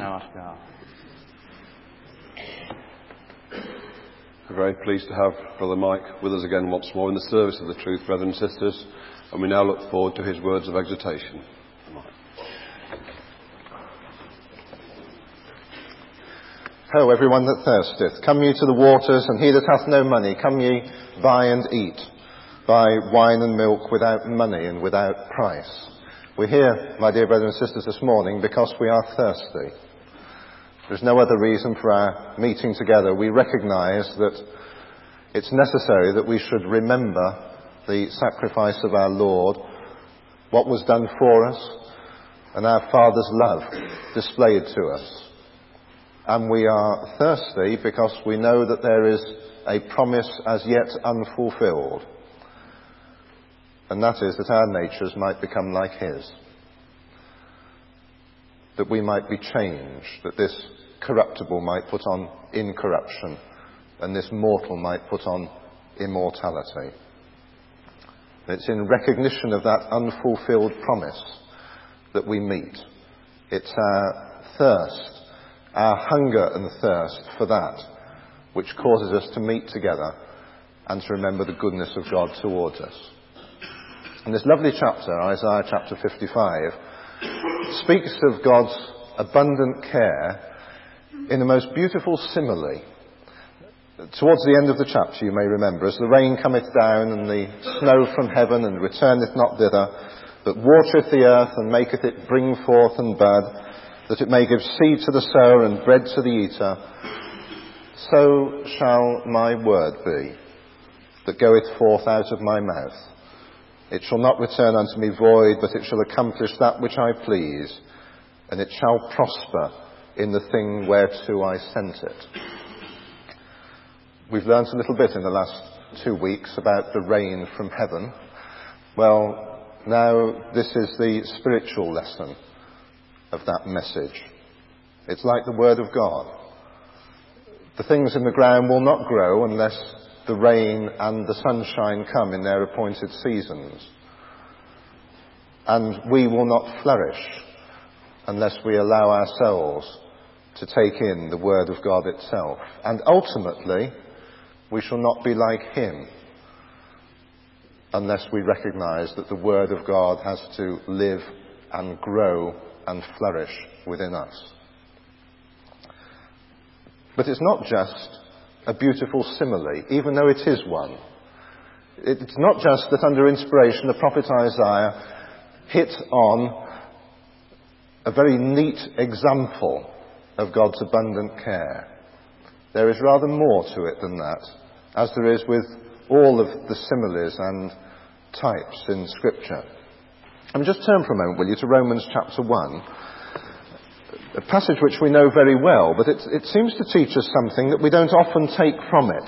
Namaskar. We're very pleased to have Brother Mike with us again once more in the service of the truth, brothers and sisters, and we now look forward to his words of exhortation. Ho, everyone that thirsteth, come ye to the waters, and he that hath no money, come ye, buy and eat. Buy wine and milk without money and without price. We're here, my dear brothers and sisters, this morning because we are thirsty. There's no other reason for our meeting together. We recognise that it's necessary that we should remember the sacrifice of our Lord, what was done for us, and our Father's love displayed to us. And we are thirsty because we know that there is a promise as yet unfulfilled. And that is that our natures might become like His. That we might be changed, that this corruptible might put on incorruption, and this mortal might put on immortality. It's in recognition of that unfulfilled promise that we meet. It's our thirst, our hunger and thirst for that, which causes us to meet together and to remember the goodness of God towards us. And this lovely chapter, Isaiah chapter 55, speaks of God's abundant care in the most beautiful simile. Towards the end of the chapter, you may remember, as the rain cometh down and the snow from heaven and returneth not thither, but watereth the earth and maketh it bring forth and bud, that it may give seed to the sower and bread to the eater, so shall my word be that goeth forth out of my mouth. It shall not return unto me void, but it shall accomplish that which I please, and it shall prosper in the thing whereto I sent it. We've learnt a little bit in the last 2 weeks about the rain from heaven. Well, now this is the spiritual lesson of that message. It's like the Word of God. The things in the ground will not grow unless the rain and the sunshine come in their appointed seasons. And we will not flourish unless we allow ourselves to take in the Word of God itself. And ultimately, we shall not be like Him unless we recognise that the Word of God has to live and grow and flourish within us. But it's not just a beautiful simile, even though it is one. It's not just that under inspiration the prophet Isaiah hit on a very neat example of God's abundant care. There is rather more to it than that, as there is with all of the similes and types in Scripture. Just turn for a moment, will you, to Romans chapter 1, a passage which we know very well, but it seems to teach us something that we don't often take from it.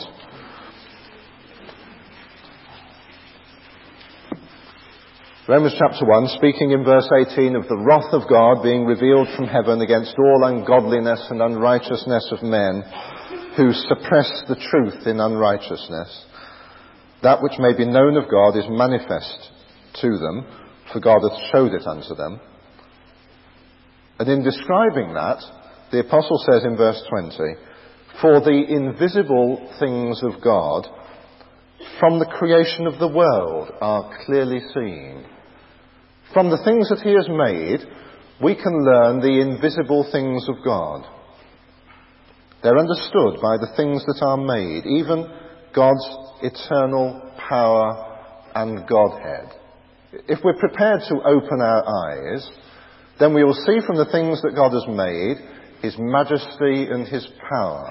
Romans chapter 1, speaking in verse 18 of the wrath of God being revealed from heaven against all ungodliness and unrighteousness of men who suppress the truth in unrighteousness. That which may be known of God is manifest to them, for God hath showed it unto them. And in describing that, the apostle says in verse 20, for the invisible things of God from the creation of the world are clearly seen. From the things that He has made, we can learn the invisible things of God. They're understood by the things that are made, even God's eternal power and Godhead. If we're prepared to open our eyes, then we will see from the things that God has made His majesty and His power.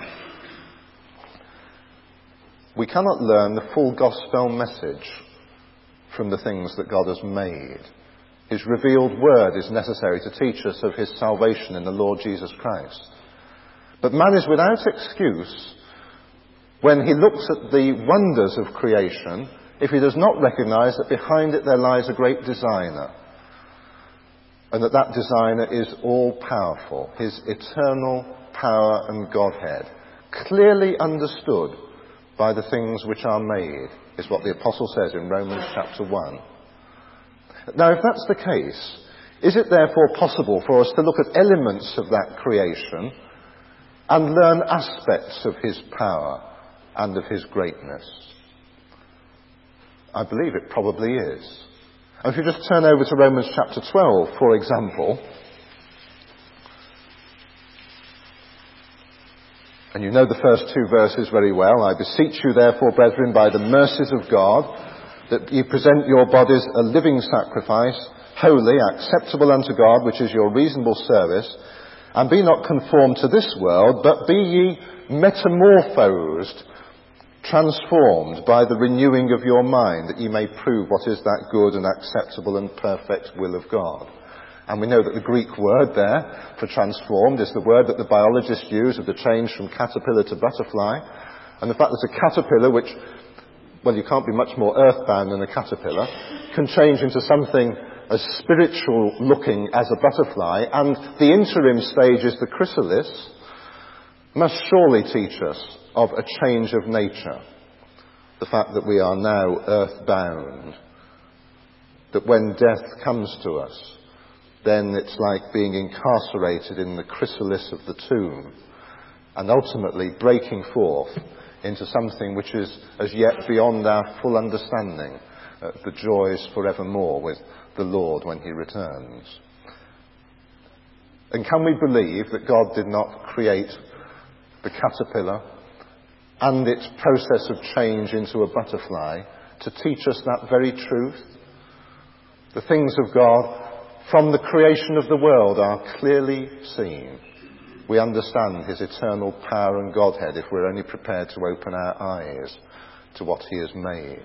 We cannot learn the full gospel message from the things that God has made. His revealed word is necessary to teach us of His salvation in the Lord Jesus Christ. But man is without excuse when he looks at the wonders of creation if he does not recognise that behind it there lies a great designer, and that designer is all-powerful. His eternal power and Godhead, clearly understood by the things which are made, is what the apostle says in Romans chapter 1. Now, if that's the case, Is it therefore possible for us to look at elements of that creation and learn aspects of his power and of his greatness? I believe it probably is. And if you just turn over to Romans chapter 12, for example, and you know the first two verses very well. I beseech you therefore, brethren, by the mercies of God, that ye present your bodies a living sacrifice, holy, acceptable unto God, which is your reasonable service, and be not conformed to this world, but be ye metamorphosed, transformed by the renewing of your mind, that ye may prove what is that good and acceptable and perfect will of God. And we know that the Greek word there for transformed is the word that the biologists use of the change from caterpillar to butterfly. And the fact that a caterpillar, which, well, you can't be much more earthbound than a caterpillar, can change into something as spiritual looking as a butterfly, and the interim stage is the chrysalis, must surely teach us of a change of nature. The fact that we are now earthbound, that when death comes to us, then it's like being incarcerated in the chrysalis of the tomb and ultimately breaking forth into something which is as yet beyond our full understanding, the joys forevermore with the Lord when he returns. And can we believe that God did not create the caterpillar and its process of change into a butterfly to teach us that very truth? The things of God from the creation of the world are clearly seen. We understand his eternal power and Godhead if we're only prepared to open our eyes to what he has made.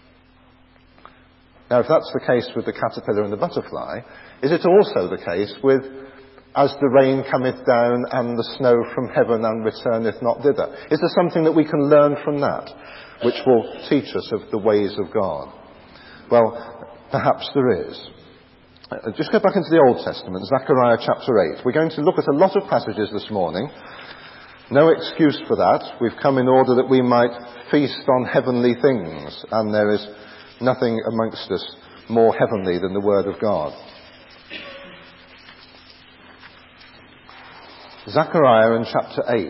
Now, if that's the case with the caterpillar and the butterfly, is it also the case with as the rain cometh down and the snow from heaven and returneth not thither? Is there something that we can learn from that which will teach us of the ways of God? Well, perhaps there is. Just go back into the Old Testament, Zechariah chapter 8. We're going to look at a lot of passages this morning. No excuse for that. We've come in order that we might feast on heavenly things, and there is nothing amongst us more heavenly than the Word of God. Zechariah in chapter 8.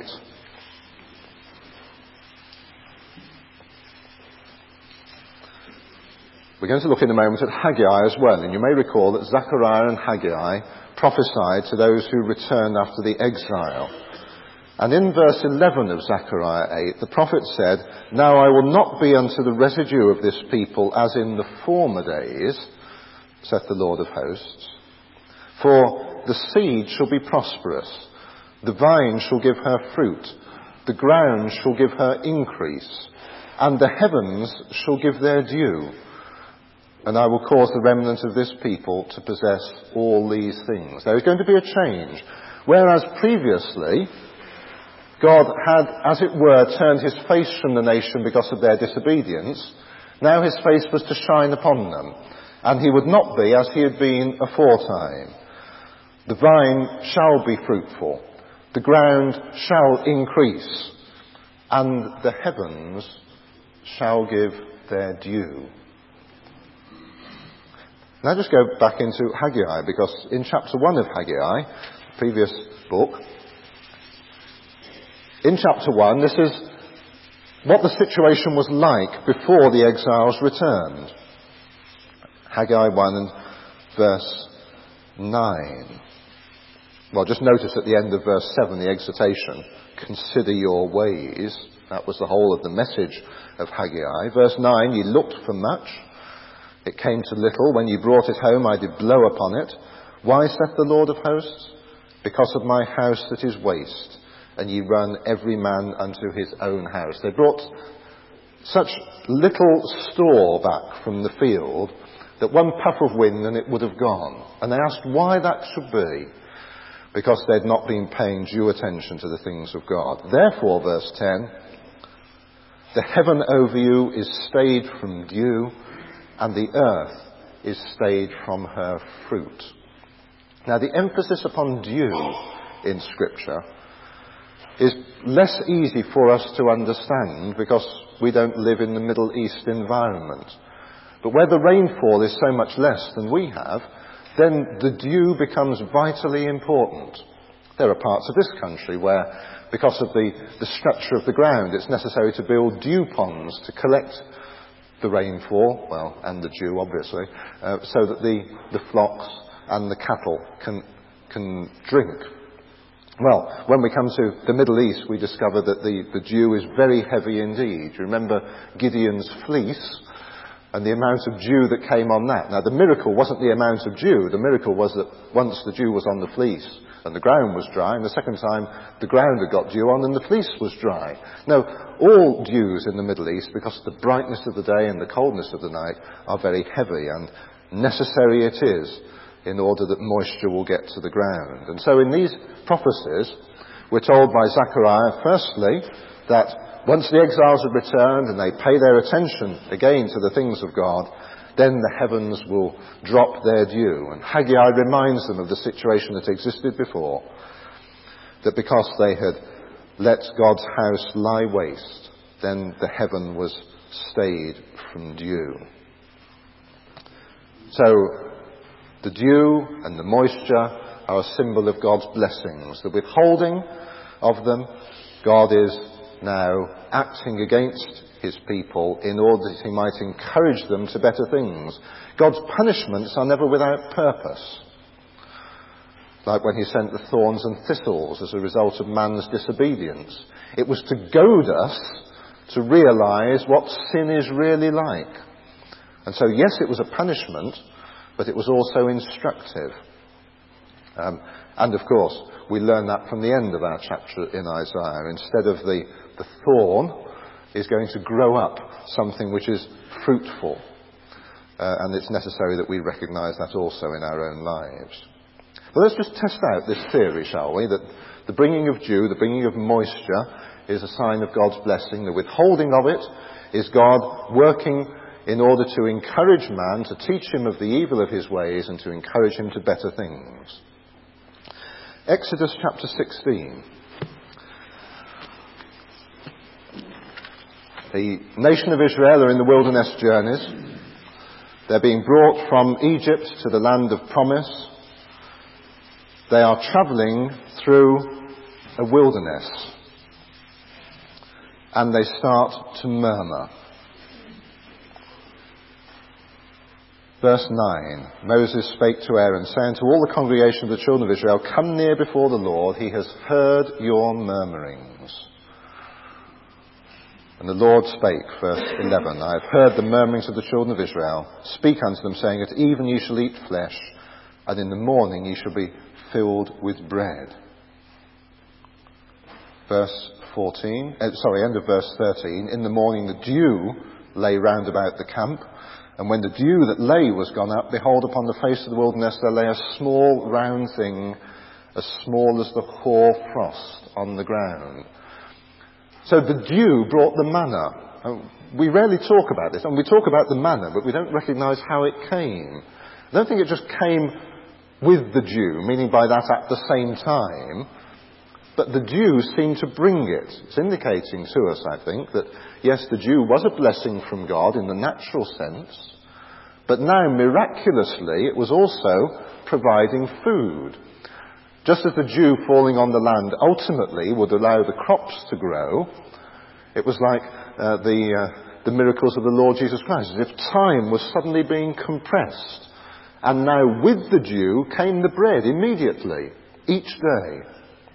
We're going to look in a moment at Haggai as well, and you may recall that Zechariah and Haggai prophesied to those who returned after the exile. And in verse 11 of Zechariah 8, the prophet said, "Now I will not be unto the residue of this people as in the former days, saith the Lord of hosts. For the seed shall be prosperous, the vine shall give her fruit, the ground shall give her increase, and the heavens shall give their due. And I will cause the remnant of this people to possess all these things." There is going to be a change. Whereas previously, God had, as it were, turned his face from the nation because of their disobedience, now his face was to shine upon them, and he would not be as he had been aforetime. The vine shall be fruitful, the ground shall increase, and the heavens shall give their due. Now just go back into Haggai, because in chapter 1 of Haggai, the previous book, in chapter 1, this is what the situation was like before the exiles returned. Haggai 1 and verse 9. Well, just notice at the end of verse 7, the exhortation, "Consider your ways." That was the whole of the message of Haggai. Verse 9, "Ye looked for much. It came to little. When ye brought it home, I did blow upon it. Why, saith the Lord of hosts? Because of my house that is waste, and ye run every man unto his own house." They brought such little store back from the field that one puff of wind and it would have gone. And they asked why that should be. Because they'd not been paying due attention to the things of God. "Therefore," verse 10, "the heaven over you is stayed from dew, and the earth is stayed from her fruit." Now, the emphasis upon dew in Scripture is less easy for us to understand because we don't live in the Middle East environment. But where the rainfall is so much less than we have, then the dew becomes vitally important. There are parts of this country where, because of the structure of the ground, it's necessary to build dew ponds to collect the rainfall, well, and the dew, obviously, so that the flocks and the cattle can drink. Well, when we come to the Middle East, we discover that the dew is very heavy indeed. You remember Gideon's fleece and the amount of dew that came on that. Now, the miracle wasn't the amount of dew. The miracle was that once the dew was on the fleece and the ground was dry, and the second time the ground had got dew on and the fleece was dry. Now, all dews in the Middle East, because of the brightness of the day and the coldness of the night, are very heavy, and necessary it is in order that moisture will get to the ground. And so in these prophecies, we're told by Zechariah, firstly, that once the exiles have returned and they pay their attention again to the things of God, then the heavens will drop their dew. And Haggai reminds them of the situation that existed before, that because they had let God's house lie waste, then the heaven was stayed from dew. So, the dew and the moisture are a symbol of God's blessings. The withholding of them, God is now acting against his people in order that he might encourage them to better things. God's punishments are never without purpose. Like when he sent the thorns and thistles as a result of man's disobedience. It was to goad us to realize what sin is really like. And so, yes, it was a punishment, but it was also instructive. And of course, we learn that from the end of our chapter in Isaiah. Instead of the thorn, is going to grow up something which is fruitful. And it's necessary that we recognize that also in our own lives. Well, let's just test out this theory, shall we? That the bringing of dew, the bringing of moisture, is a sign of God's blessing. The withholding of it is God working in order to encourage man, to teach him of the evil of his ways, and to encourage him to better things. Exodus chapter 16. The nation of Israel are in the wilderness journeys. They're being brought from Egypt to the land of promise. They are travelling through a wilderness. And they start to murmur. Verse 9, Moses spake to Aaron, saying to all the congregation of the children of Israel, come near before the Lord, he has heard your murmurings. And the Lord spake, verse 11, I have heard the murmurings of the children of Israel. Speak unto them, saying, at even ye shall eat flesh, and in the morning ye shall be filled with bread. Verse 14, end of verse 13, in the morning the dew lay round about the camp, and when the dew that lay was gone up, behold, upon the face of the wilderness there lay a small round thing, as small as the hoar frost on the ground. So the dew brought the manna. We rarely talk about this, and we talk about the manna, but we don't recognise how it came. I don't think it just came with the dew, meaning by that at the same time, but the dew seemed to bring it. It's indicating to us, I think, that yes, the dew was a blessing from God in the natural sense, but now miraculously it was also providing food. Just as the dew falling on the land ultimately would allow the crops to grow, it was like the miracles of the Lord Jesus Christ, as if time was suddenly being compressed. And now with the dew came the bread immediately, each day.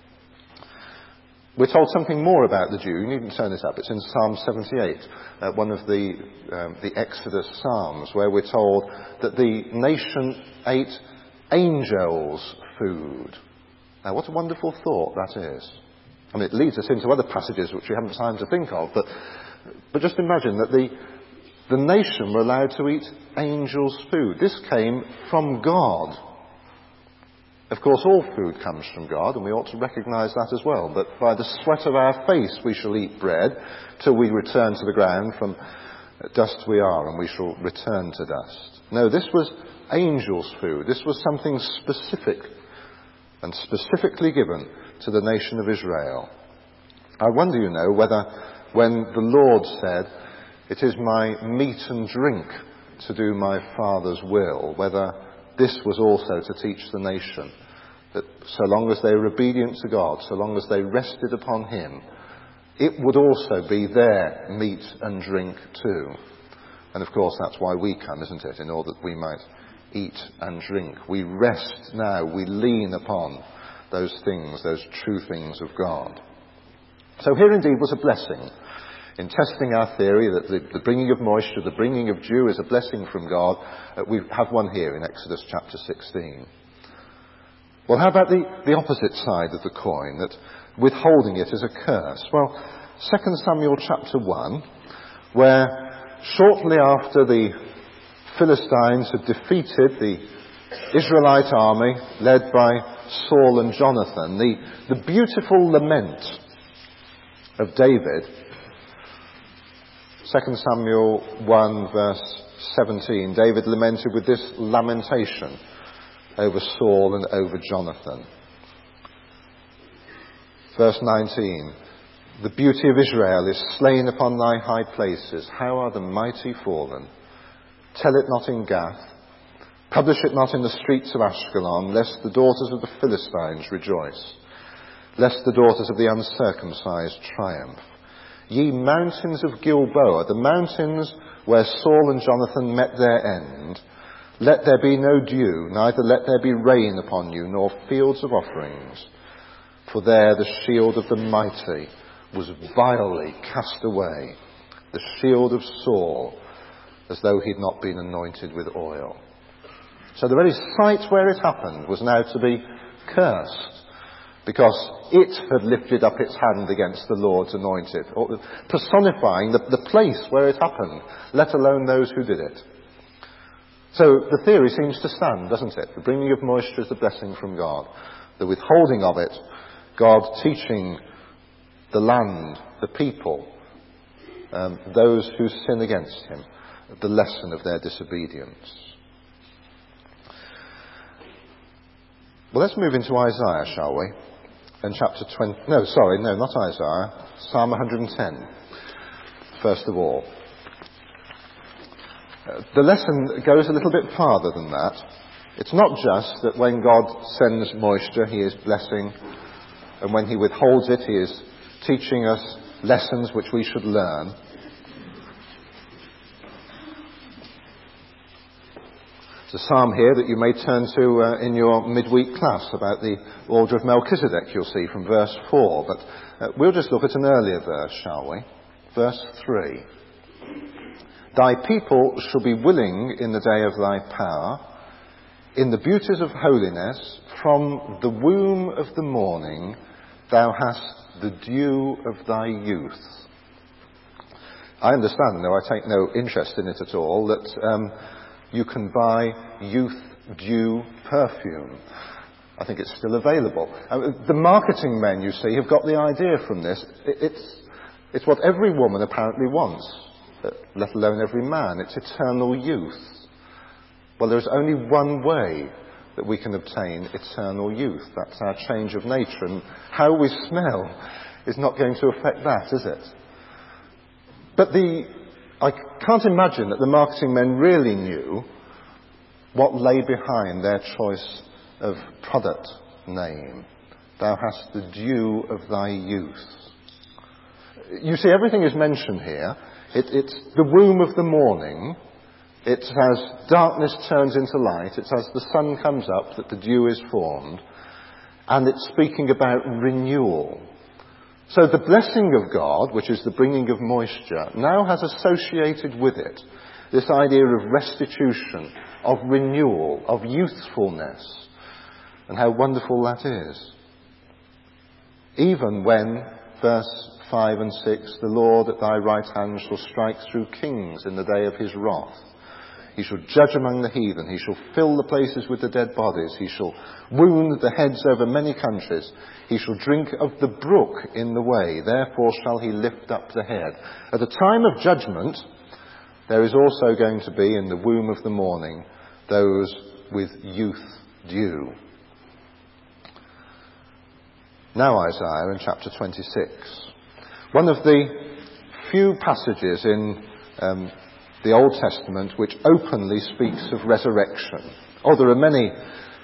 We're told something more about the dew. You needn't turn this up. It's in Psalm 78, one of the Exodus Psalms, where we're told that the nation ate angels' food. Now, what a wonderful thought that is. I mean, it leads us into other passages which we haven't time to think of, but just imagine that the nation were allowed to eat angels' food. This came from God. Of course, all food comes from God, and we ought to recognise that as well. But by the sweat of our face we shall eat bread, till we return to the ground. From dust we are, and we shall return to dust. No, this was angels' food. This was something specific, and specifically given to the nation of Israel. I wonder, whether when the Lord said, it is my meat and drink to do my Father's will, whether this was also to teach the nation that so long as they were obedient to God, so long as they rested upon him, it would also be their meat and drink too. And of course that's why we come, isn't it? In order that we might eat and drink. We rest now, we lean upon those things, those true things of God. So here indeed was a blessing in testing our theory that the bringing of moisture, the bringing of dew is a blessing from God. We have one here in Exodus chapter 16. Well, how about the opposite side of the coin, that withholding it is a curse? Well, 2 Samuel chapter 1, where shortly after the Philistines had defeated the Israelite army led by Saul and Jonathan, the beautiful lament of David, 2 Samuel 1 verse 17, David lamented with this lamentation over Saul and over Jonathan. Verse 19, the beauty of Israel is slain upon thy high places. How are the mighty fallen? Tell it not in Gath. Publish it not in the streets of Ashkelon, lest the daughters of the Philistines rejoice, lest the daughters of the uncircumcised triumph. Ye mountains of Gilboa, the mountains where Saul and Jonathan met their end, let there be no dew, neither let there be rain upon you, nor fields of offerings. For there the shield of the mighty was vilely cast away, the shield of Saul, as though he'd not been anointed with oil. So the very site where it happened was now to be cursed, because it had lifted up its hand against the Lord's anointed, or personifying the place where it happened, let alone those who did it. So the theory seems to stand, doesn't it? The bringing of moisture is the blessing from God. The withholding of it, God teaching the land, the people, those who sin against him, the lesson of their disobedience. Well, let's move into Isaiah, shall we? In chapter 20... No, not Isaiah. Psalm 110, first of all. The lesson goes a little bit farther than that. It's not just that when God sends moisture, he is blessing, and when he withholds it, he is teaching us lessons which we should learn. There's a psalm here that you may turn to in your midweek class about the order of Melchizedek, you'll see from verse 4. But we'll just look at an earlier verse, shall we? Verse 3. Thy people shall be willing in the day of thy power, in the beauties of holiness, from the womb of the morning thou hast the dew of thy youth. I understand, though I take no interest in it at all, that you can buy youth dew perfume. I think it's still available. The marketing men, you see, have got the idea from this. It's what every woman apparently wants, let alone every man. It's eternal youth. Well, there's only one way that we can obtain eternal youth. That's our change of nature. And how we smell is not going to affect that, is it? But I can't imagine that the marketing men really knew what lay behind their choice of product name. Thou hast the dew of thy youth. You see, everything is mentioned here. It's the womb of the morning. It's as darkness turns into light. It's as the sun comes up that the dew is formed. And it's speaking about renewal. So the blessing of God, which is the bringing of moisture, now has associated with it this idea of restitution, of renewal, of youthfulness. And how wonderful that is. Even when, verse 5 and 6, the Lord at thy right hand shall strike through kings in the day of his wrath. He shall judge among the heathen. He shall fill the places with the dead bodies. He shall wound the heads over many countries. He shall drink of the brook in the way. Therefore shall he lift up the head. At the time of judgment, there is also going to be in the womb of the morning those with youth dew. Now Isaiah in chapter 26. One of the few passages in the Old Testament which openly speaks of resurrection. Oh, there are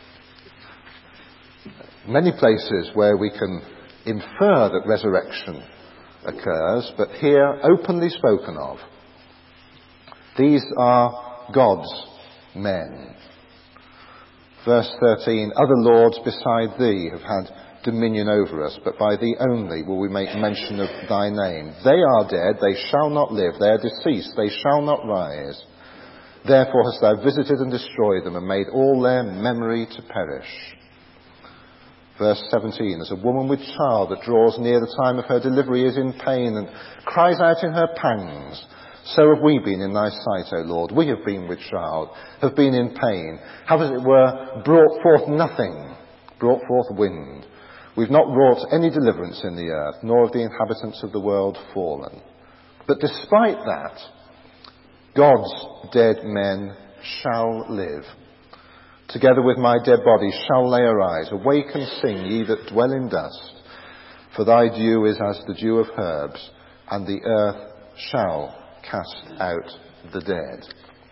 many places where we can infer that resurrection occurs, but here openly spoken of. These are God's men. Verse 13, other lords beside thee have had dominion over us, but by thee only will we make mention of thy name. They are dead, they shall not live, they are deceased, they shall not rise. Therefore hast thou visited and destroyed them, and made all their memory to perish. Verse 17, as a woman with child that draws near the time of her delivery is in pain and cries out in her pangs, so have we been in thy sight, O Lord. We have been with child, have been in pain, have as it were brought forth nothing, brought forth wind. We've not wrought any deliverance in the earth, nor have the inhabitants of the world fallen. But despite that, God's dead men shall live. Together with my dead body shall they arise. Awake and sing, ye that dwell in dust. For thy dew is as the dew of herbs, and the earth shall cast out the dead.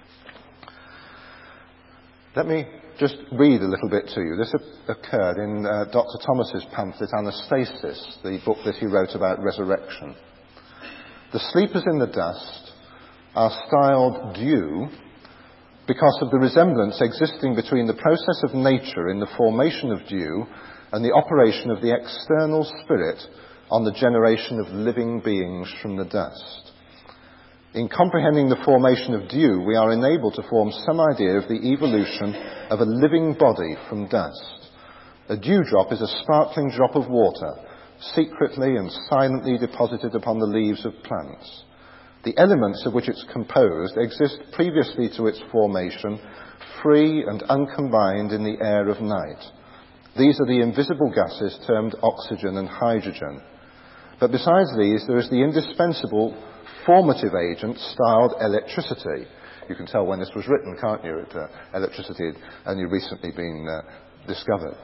Let me just read a little bit to you. This occurred in Dr. Thomas's pamphlet Anastasis, the book that he wrote about resurrection. The sleepers in the dust are styled dew because of the resemblance existing between the process of nature in the formation of dew and the operation of the external spirit on the generation of living beings from the dust. In comprehending the formation of dew, we are enabled to form some idea of the evolution of a living body from dust. A dewdrop is a sparkling drop of water, secretly and silently deposited upon the leaves of plants. The elements of which it's composed exist previously to its formation, free and uncombined in the air of night. These are the invisible gases termed oxygen and hydrogen. But besides these, there is the indispensable formative agent styled electricity. You can tell when this was written, can't you? Electricity had only recently been discovered.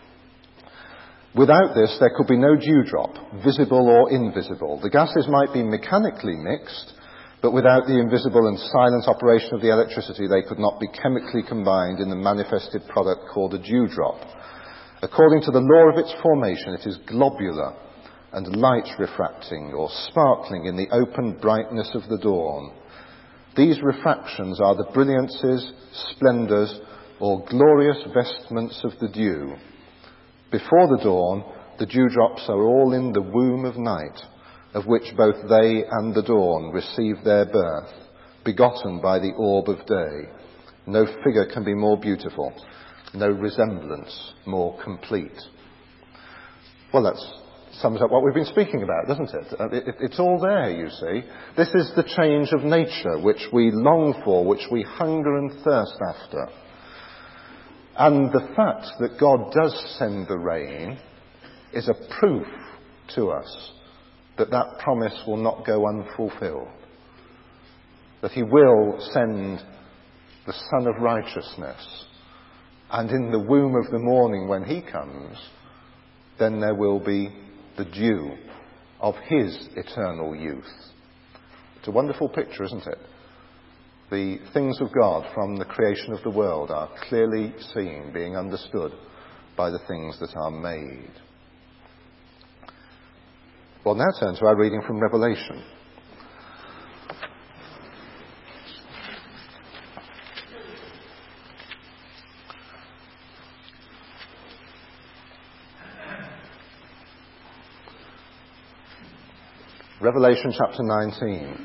Without this, there could be no dewdrop, visible or invisible. The gases might be mechanically mixed, but without the invisible and silent operation of the electricity, they could not be chemically combined in the manifested product called a dewdrop. According to the law of its formation, it is globular and light refracting or sparkling in the open brightness of the dawn. These refractions are the brilliancies, splendours, or glorious vestments of the dew. Before the dawn, the dewdrops are all in the womb of night, of which both they and the dawn receive their birth, begotten by the orb of day. No figure can be more beautiful, no resemblance more complete. Well, that sums up what we've been speaking about, doesn't it? It's all there, you see. This is the change of nature which we long for, which we hunger and thirst after. And the fact that God does send the rain is a proof to us that that promise will not go unfulfilled. That he will send the Son of Righteousness. And in the womb of the morning when he comes, then there will be the dew of his eternal youth. It's a wonderful picture, isn't it? The things of God from the creation of the world are clearly seen, being understood by the things that are made. We'll now turn to our reading from Revelation. Revelation chapter 19.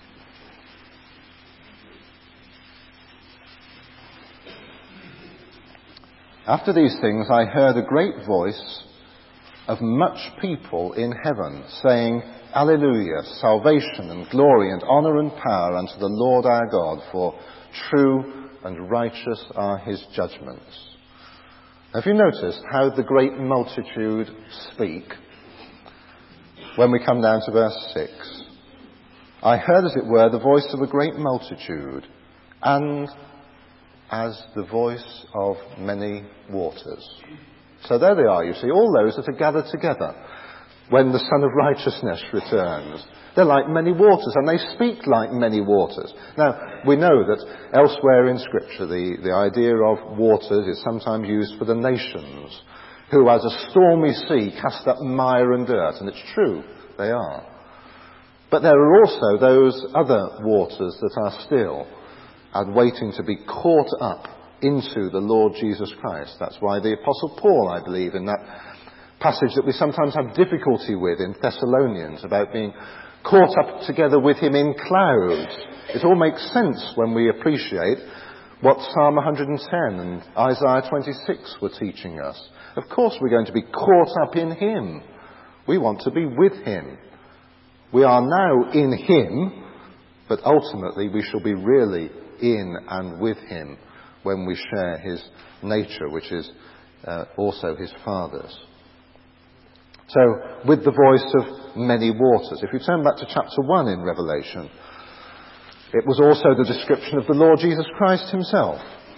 After these things I heard a great voice of much people in heaven, saying, Alleluia, salvation and glory and honour and power unto the Lord our God, for true and righteous are his judgments. Have you noticed how the great multitude speak? When we come down to verse 6, I heard, as it were, the voice of a great multitude, and as the voice of many waters. So there they are, you see, all those that are gathered together. when the Son of Righteousness returns. They're like many waters, and they speak like many waters. Now, we know that elsewhere in Scripture, the idea of waters is sometimes used for the nations, who as a stormy sea cast up mire and dirt, and it's true, they are. But there are also those other waters that are still and waiting to be caught up into the Lord Jesus Christ. That's why the Apostle Paul, I believe, in that passage that we sometimes have difficulty with in Thessalonians about being caught up together with him in clouds. It all makes sense when we appreciate what Psalm 110 and Isaiah 26 were teaching us. Of course we're going to be caught up in him. We want to be with him. We are now in him, but ultimately we shall be really in and with him when we share his nature, which is also his Father's. So, with the voice of many waters. If you turn back to chapter 1 in Revelation, it was also the description of the Lord Jesus Christ himself.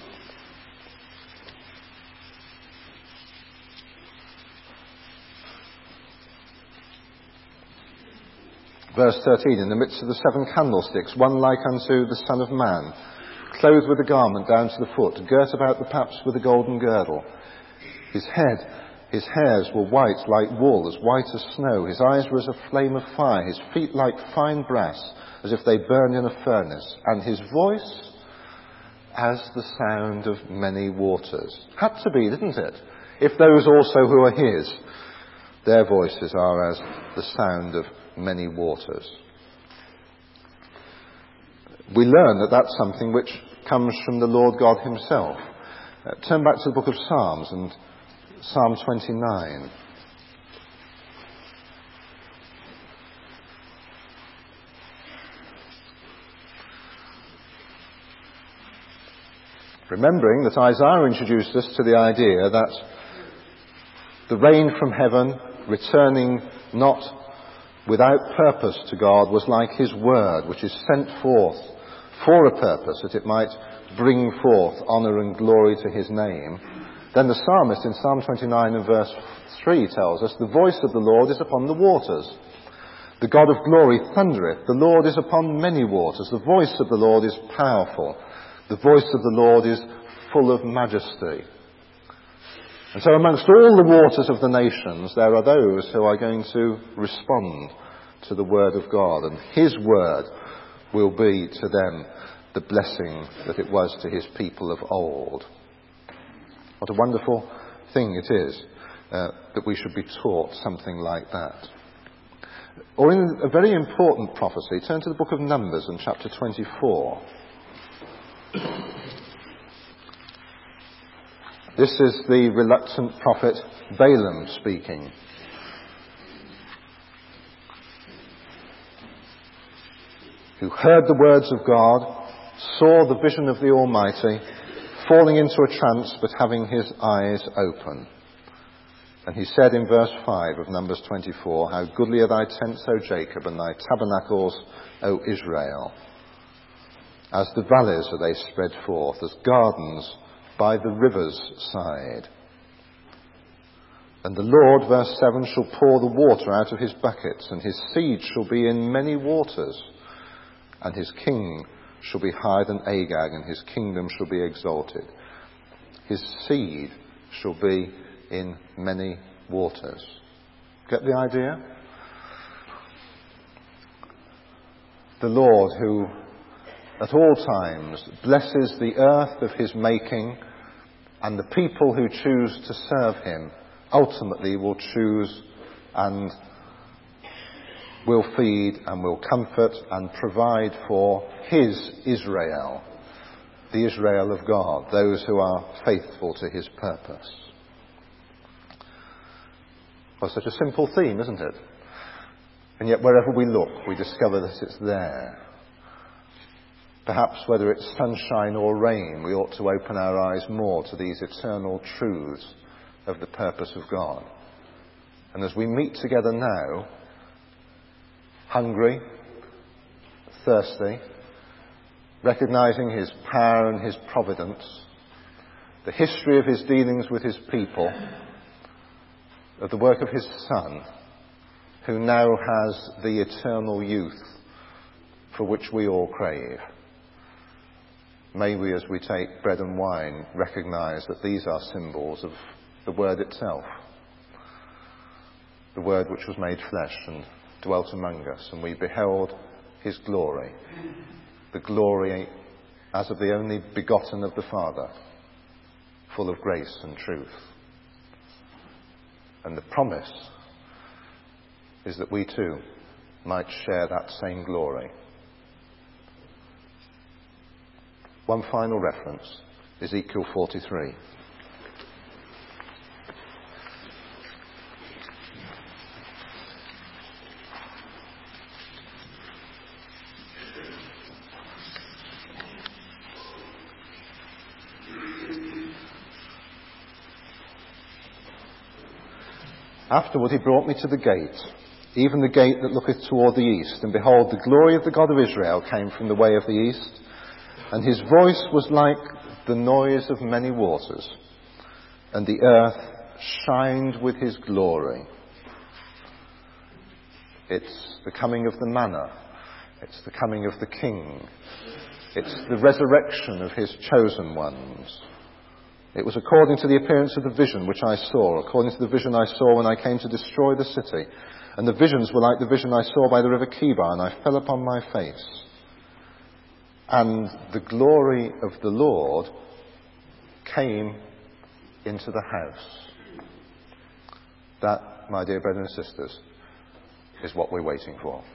Verse 13, in the midst of the 7 candlesticks, one like unto the Son of Man, clothed with a garment down to the foot, girt about the paps with a golden girdle. His hairs were white like wool, as white as snow. His eyes were as a flame of fire. His feet like fine brass, as if they burned in a furnace. And his voice as the sound of many waters. Had to be, didn't it? If those also who are his, their voices are as the sound of many waters. We learn that that's something which comes from the Lord God himself. Turn back to the book of Psalms and Psalm 29. Remembering that Isaiah introduced us to the idea that the rain from heaven, returning not without purpose to God, was like his word, which is sent forth for a purpose, that it might bring forth honour and glory to his name. Then the psalmist in Psalm 29 and verse 3 tells us, the voice of the Lord is upon the waters. The God of glory thundereth. The Lord is upon many waters. The voice of the Lord is powerful. The voice of the Lord is full of majesty. And so amongst all the waters of the nations, there are those who are going to respond to the word of God. And his word will be to them the blessing that it was to his people of old. What a wonderful thing it is that we should be taught something like that. Or in a very important prophecy, turn to the book of Numbers in chapter 24. This is the reluctant prophet Balaam speaking. Who heard the words of God, saw the vision of the Almighty, falling into a trance but having his eyes open. And he said in verse 5 of Numbers 24, how goodly are thy tents, O Jacob, and thy tabernacles, O Israel. As the valleys are they spread forth, as gardens by the river's side. And the Lord, verse 7, shall pour the water out of his buckets, and his seed shall be in many waters, and his king shall be higher than Agag, and his kingdom shall be exalted. His seed shall be in many waters. Get the idea? The Lord, who at all times blesses the earth of his making, and the people who choose to serve him ultimately will choose and will feed and will comfort and provide for his Israel, the Israel of God, those who are faithful to his purpose. Well, such a simple theme, isn't it? And yet wherever we look, we discover that it's there. Perhaps whether it's sunshine or rain, we ought to open our eyes more to these eternal truths of the purpose of God. And as we meet together now, hungry, thirsty, recognizing his power and his providence, the history of his dealings with his people, of the work of his Son, who now has the eternal youth for which we all crave. May we, as we take bread and wine, recognise that these are symbols of the Word itself, the Word which was made flesh and dwelt among us, and we beheld his glory, the glory as of the only begotten of the Father, full of grace and truth. And the promise is that we too might share that same glory. One final reference, Ezekiel 43. Afterward he brought me to the gate, even the gate that looketh toward the east, and behold, the glory of the God of Israel came from the way of the east, and his voice was like the noise of many waters, and the earth shined with his glory. It's the coming of the manna, it's the coming of the King, it's the resurrection of his chosen ones. It was according to the appearance of the vision which I saw, according to the vision I saw when I came to destroy the city. And the visions were like the vision I saw by the river Chebar, and I fell upon my face. And the glory of the Lord came into the house. That, my dear brothers and sisters, is what we're waiting for.